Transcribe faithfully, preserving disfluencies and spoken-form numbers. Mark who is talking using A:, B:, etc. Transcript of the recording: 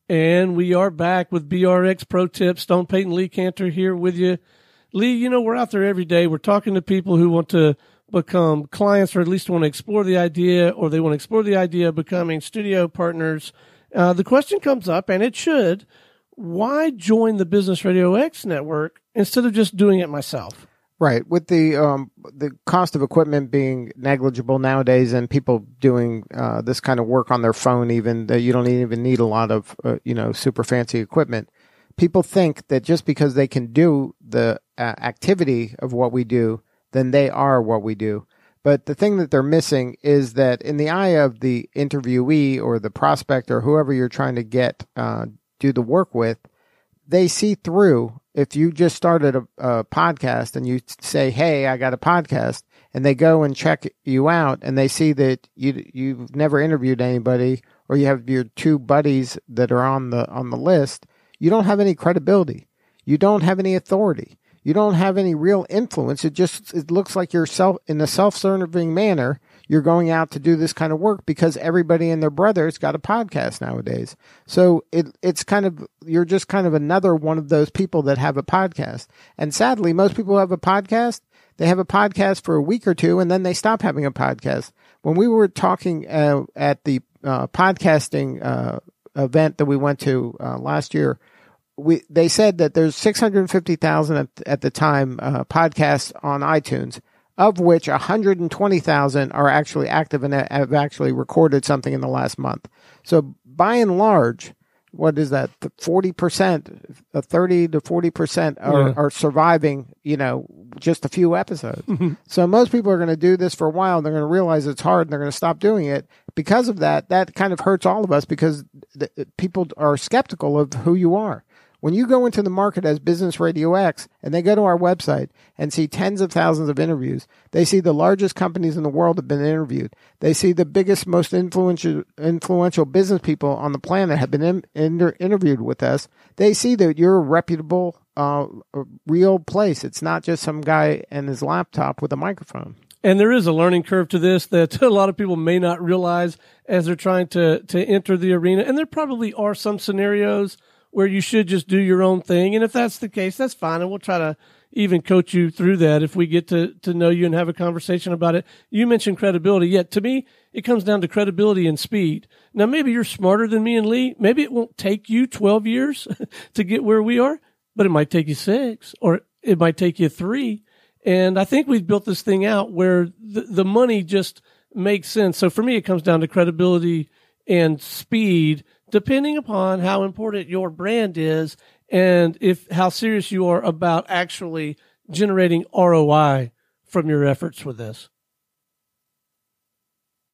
A: And we are back with B R X Pro Tips. Stone Payton, Lee Cantor here with you. Lee, you know, we're out there every day. We're talking to people who want to become clients, or at least want to explore the idea, or they want to explore the idea of becoming studio partners. Uh, the question comes up, and it should, why join the Business Radio X network instead of just doing it myself?
B: Right. With the um, the cost of equipment being negligible nowadays, and people doing uh, this kind of work on their phone, even that you don't even need a lot of uh, you know super fancy equipment. People think that just because they can do the uh, activity of what we do, then they are what we do. But the thing that they're missing is that in the eye of the interviewee or the prospect or whoever you're trying to get uh, do the work with, they see through. If you just started a, a podcast and you say, hey, I got a podcast, and they go and check you out and they see that you, you've never interviewed anybody, or you have your two buddies that are on the on the list, you don't have any credibility. You don't have any authority. You don't have any real influence. It just it looks like you're self in a self-serving manner. You're going out to do this kind of work because everybody and their brother's got a podcast nowadays. So it it's kind of you're just kind of another one of those people that have a podcast. And sadly, most people who have a podcast, they have a podcast for a week or two, and then they stop having a podcast. When we were talking uh, at the uh, podcasting uh, event that we went to uh, last year, We, they said that there's six hundred fifty thousand at, at the time uh, podcasts on iTunes, of which one hundred twenty thousand are actually active and have actually recorded something in the last month. So by and large, what is that? forty percent, thirty to forty percent are, yeah. are surviving, you know, just a few episodes. So most people are going to do this for a while, and they're going to realize it's hard, and they're going to stop doing it. Because of that, that kind of hurts all of us, because the, people are skeptical of who you are. When you go into the market as Business Radio X and they go to our website and see tens of thousands of interviews, they see the largest companies in the world have been interviewed. They see the biggest, most influential influential business people on the planet have been in, in, interviewed with us. They see that you're a reputable, uh, a real place. It's not just some guy and his laptop with a microphone.
A: And there is a learning curve to this that a lot of people may not realize as they're trying to, to enter the arena. And there probably are some scenarios where you should just do your own thing. And if that's the case, that's fine. And we'll try to even coach you through that if we get to, to know you and have a conversation about it. You mentioned credibility. Yet to me, it comes down to credibility and speed. Now, maybe you're smarter than me and Lee. Maybe it won't take you twelve years to get where we are, but it might take you six, or it might take you three. And I think we've built this thing out where the, the money just makes sense. So for me, it comes down to credibility and speed, depending upon how important your brand is and if how serious you are about actually generating R O I from your efforts with this.